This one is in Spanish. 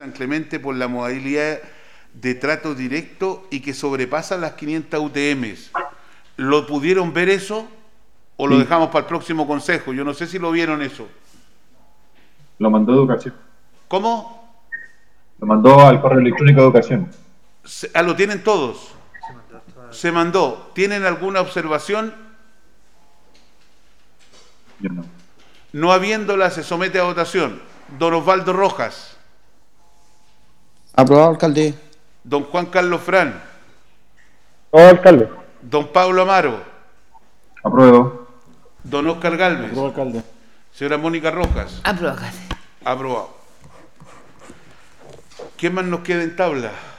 San Clemente por la modalidad de trato directo y que sobrepasa las 500 UTMs. ¿Lo pudieron ver eso o lo dejamos para el próximo consejo? Yo no sé si lo vieron eso. Lo mandó Educación. ¿Cómo? Lo mandó al correo electrónico de Educación. Lo tienen todos. Se mandó. ¿Tienen alguna observación? Yo no. No habiéndola, se somete a votación. Don Osvaldo Rojas. Aprobado, alcalde. Don Juan Carlos Fran. Aprobado, alcalde. Don Pablo Amaro. Apruebo. Don Oscar Gálvez. Aprobado, alcalde. Señora Mónica Rojas. Aprobado, alcalde. Aprobado. ¿Qué más nos queda en tabla?